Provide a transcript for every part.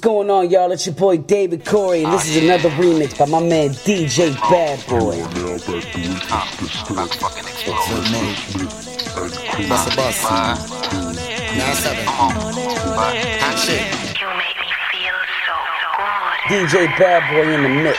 going on, y'all? It's your boy David Corey, and this is another remix by my man DJ Bad Boy. DJ Bad Boy in the mix.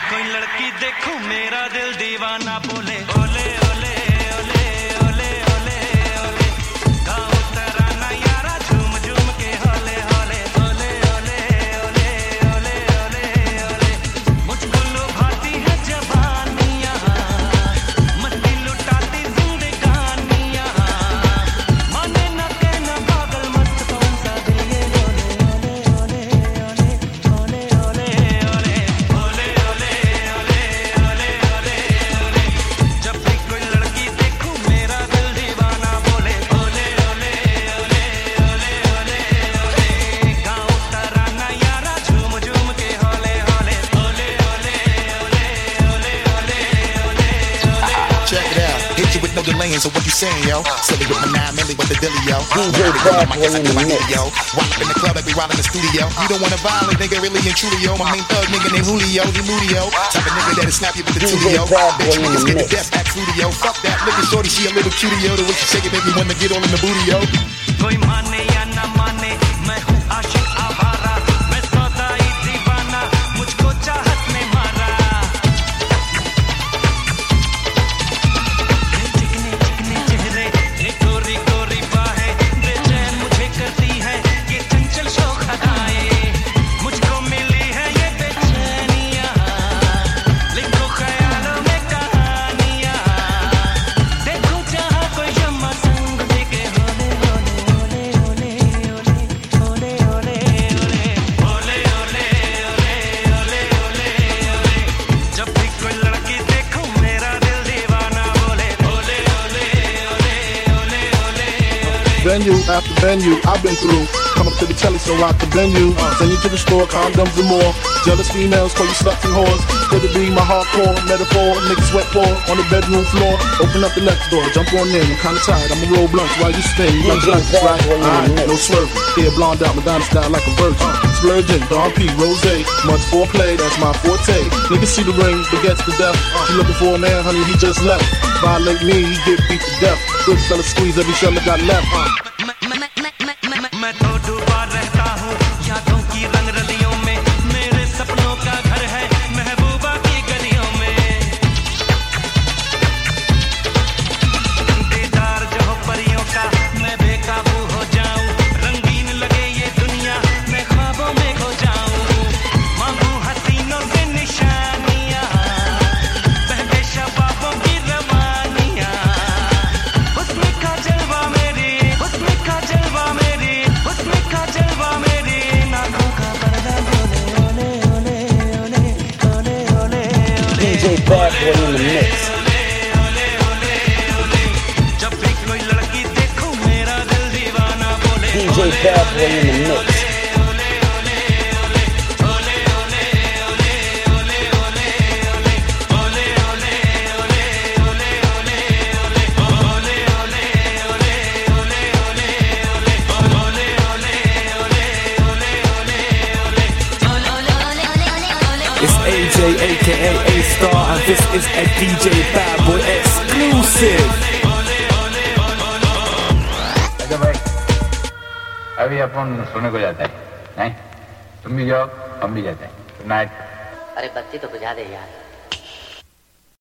So what you saying, yo? Silly with my 9 milli with the dilly, yo. DJ Bad Boy in the mix. Yo, walk up in the club, I be riding the studio. You don't wanna violate, nigga, really intruder, yo. My main thug nigga named Julio, he moody, yo. Type of nigga that'll snap you with the tulio. Bitch, niggas get the death act fruity, yo. Fuck that, nigga shorty, she a little cutie, yo. The way she shake it make me wanna get all in the booty, yo. Koi mane ya na mane, main hu aashiq avara, main saudai deewana, mujhko chahat ne mara. Venue after venue, I've been through. Come up to the telly so I can bend you. Send you to the store, condoms and more. Jealous females call you sluts and whores. Could it be my hardcore metaphor? Niggas sweat pour on the bedroom floor. Open up the next door, jump on in. I'm kinda tired, I'ma roll blunts while you spin. Like blunts, right? Alright, no swerving. Hair blonde out, Madonna style like a virgin. Splurging, Don P, Rose. Much foreplay, that's my forte. Niggas see the ring, forgets the death. She looking for a man, honey, he just left. Violate me, he get beat to death. Good fella squeeze every shell that got left. मैं तो डूबा रहता हूँ यादों की रंग रलियों में मेरे सपनों का घर है महबूबा की गलियों में दीदार जो हो परियों का मैं बेकाबू हो जाऊं रंगीन लगे ये दुनिया मैं ख्वाबों में खो जाऊं मांगू हसीनों से निशानियां बहके शबाबों की रवानियां हुस्न का जलवा मेरी हुस्न का जलवा मेरी DJ Bad Boy in the mix. DJ Bad Boy in the mix. It's AJ aka A-Star and this is a DJ Bad Boy exclusive. अच्छा भाई अभी अपन सोने को जाते हैं नहीं तुम भी जाओ हम भी जाते हैं गुड नाइट अरे बत्ती तो बुझा दे यार